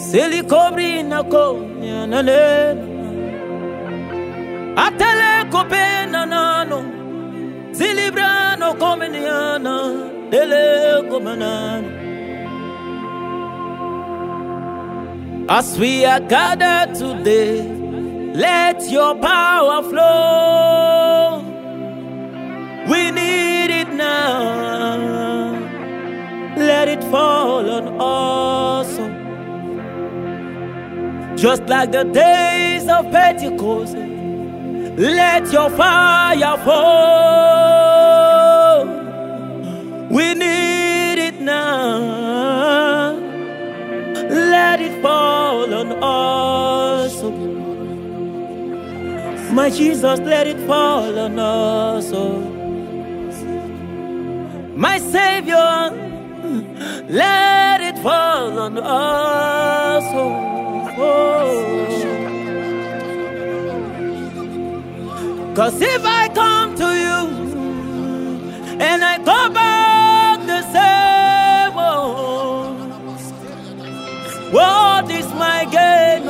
Selikobrina konyanane atele kopena nano zilibrano komeniana dele komanano. As we are gathered today, let your power flow. We need it now. Let it fall on us. Just like the days of Pentecost, let your fire fall. We need it now. Let it fall on us. My Jesus, let it fall on us. My Savior, let it fall on us. Cause if I come to you and I go back the same old, what is my gain?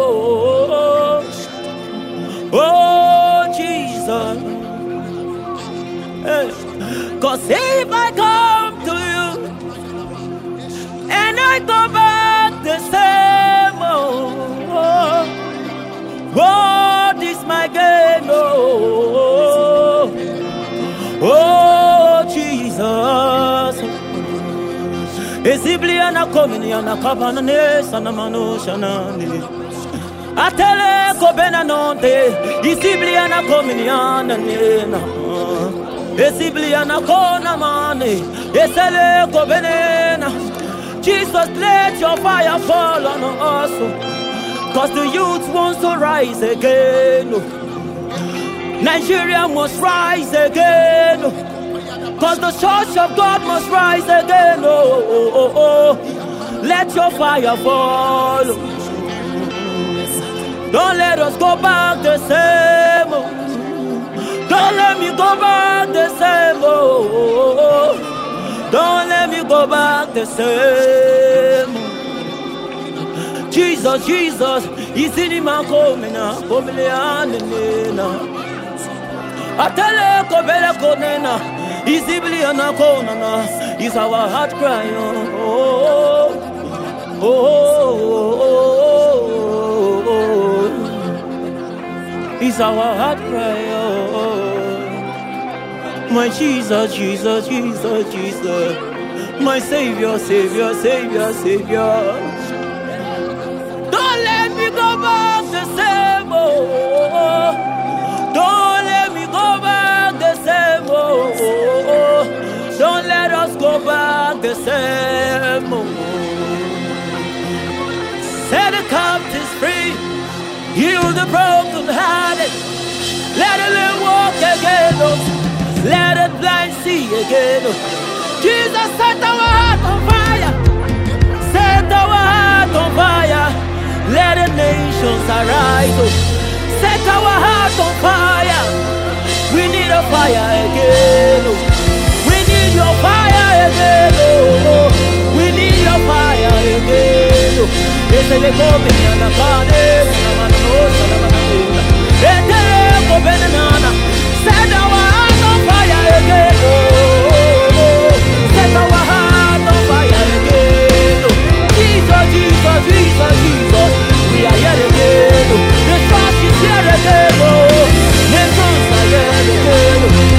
Oh Jesus. Cause if I come to you and I go back the same old, what is my gain? Oh Jesus. Esibliana kominiana kapana nesana manoshanani. Atele kobena nonte. Esibliana kominiana nena. Esibliana kona mane. Esele kobenena. Jesus, let your fire fall on us. Cause the youth wants to rise again. Nigeria must rise again. Cause the church of God must rise again. Let your fire fall. Don't let us go back the same. Don't let me go back the same. Don't let me go back the same. Jesus, Jesus, is in my comina, Comiliana. Atele Kobela Konena, is Ibliana Konana, is our heart cry. Is our heart cry. My Jesus, Jesus, Jesus, Jesus, my Savior, Savior, Savior, Savior. Don't let me go back the same. Don't let me go back the same. Don't let us go back the same. Set the captives free, heal the broken hearted. Let the lame walk again. Let the blind see again. Jesus, set our heart on fire. Set our heart on fire. Let the nations arise. Set our heart on fire. We need a fire again. We need your fire again. We need your fire again. Set our heart on fire again. Set our heart on fire again. Jesus, Jesus, Jesus, Jesus. We are here again. The church is here again. Nations are here again.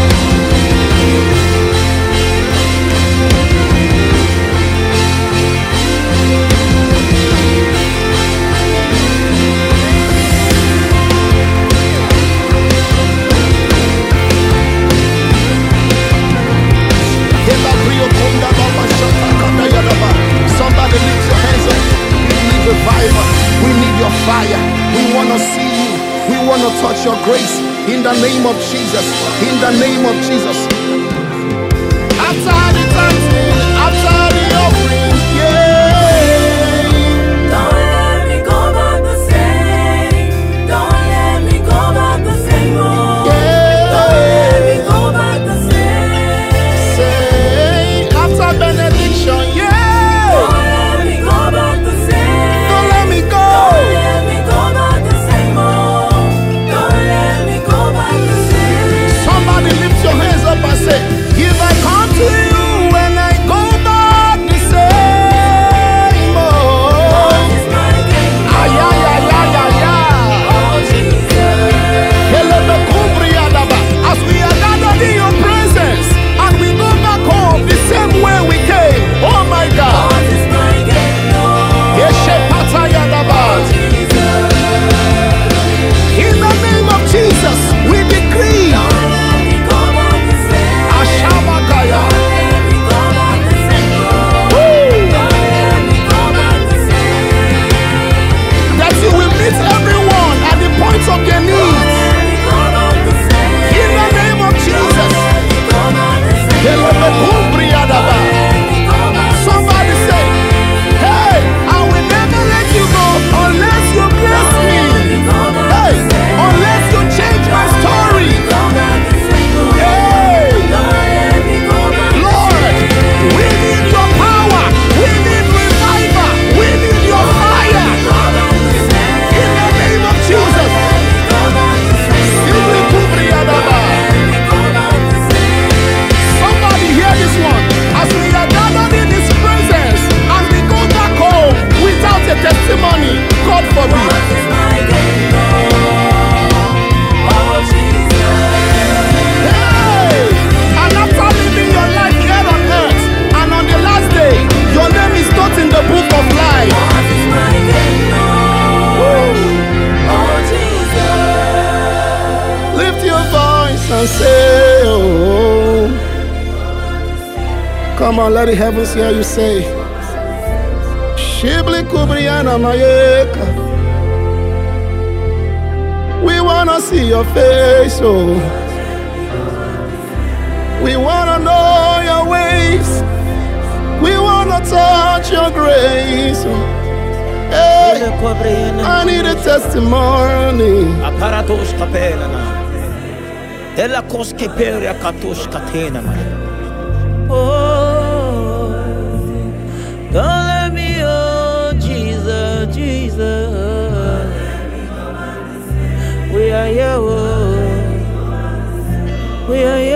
Somebody lift your hands up. We need revival. We need your fire. We want to see you. We want to touch your grace. In the name of Jesus. In the name of Jesus. After the thanksgiving, after the offering, yeah. Don't let me go back the same. Don't let me go back the same. Oh. Yeah. Don't let me go back the same. Say, after benediction, yeah. Don't let me go back the same. Don't let and say, oh. Come on, let the heavens hear you say, Shibli Kubriana Mayeka. We wanna see your face, oh. We wanna know your ways. We wanna touch your grace, oh. Hey, I need a testimony. Aparatos capella na. Della cosche peria catus catena man. Oh, don't let me, oh Jesus, Jesus. We are here, oh. We are here.